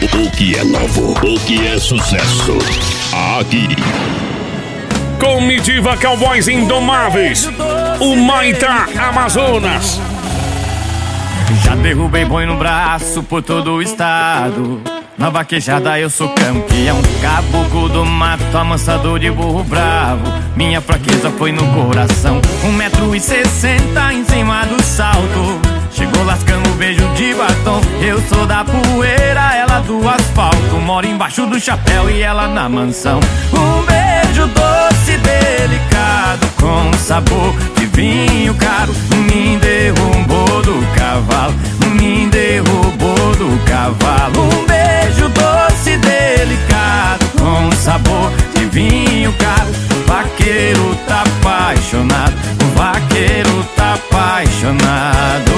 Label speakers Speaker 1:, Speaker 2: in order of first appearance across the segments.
Speaker 1: O que é novo, o que é sucesso. Aqui.
Speaker 2: Comitiva Cowboys Indomáveis, o Maitá, Amazonas.
Speaker 3: Já derrubei boi no braço por todo o estado. Na vaquejada eu sou campeão, caboclo do mato, amansador de burro bravo. Minha fraqueza foi no coração, 1,60 m em cima do salto. Chegou lascando um beijo de batom. Eu sou da poeira, ela do asfalto. Moro embaixo do chapéu e ela na mansão. Um beijo doce, delicado, com sabor de vinho caro. Me derrubou do cavalo, me derrubou do cavalo. Um beijo doce, delicado, com sabor de vinho caro. O vaqueiro tá apaixonado, o vaqueiro tá apaixonado.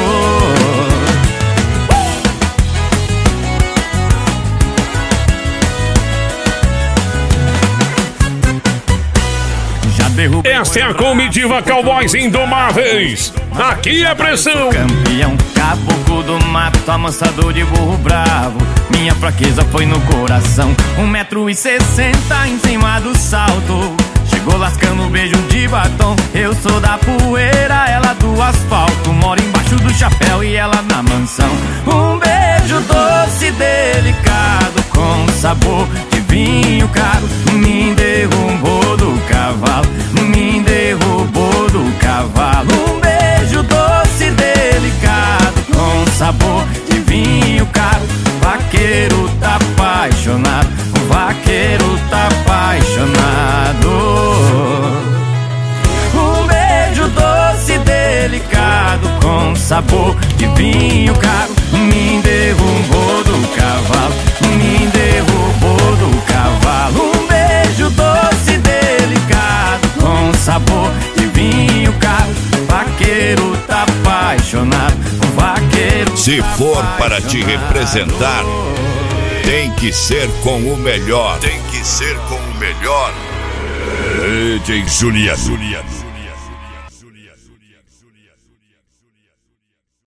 Speaker 2: Esta é a comitiva Cowboys Indomáveis. Aqui é pressão.
Speaker 3: Campeão, caboclo do mato, amansador de burro bravo. Minha fraqueza foi no coração, 1,60 m em cima do salto. Chegou lascando um beijo de batom. Eu sou da poeira, ela do asfalto. Moro embaixo do chapéu e ela na mansão. Um beijo doce, delicado, com sabor de vinho caro. Me derrubou do cavalo, me derrubou do cavalo. Um beijo doce, delicado, com sabor de vinho caro. Vaqueiro tá apaixonado, o vaqueiro tá apaixonado. Um beijo doce, delicado, com sabor de vinho caro. Me derrubou do cavalo, me derrubou do cavalo. Um beijo doce, delicado, com sabor de vinho caro. Vaqueiro tá apaixonado, o vaqueiro.
Speaker 1: Se for para te representar, tem que ser com o melhor. Tem que ser com o melhor. DJ Juliano.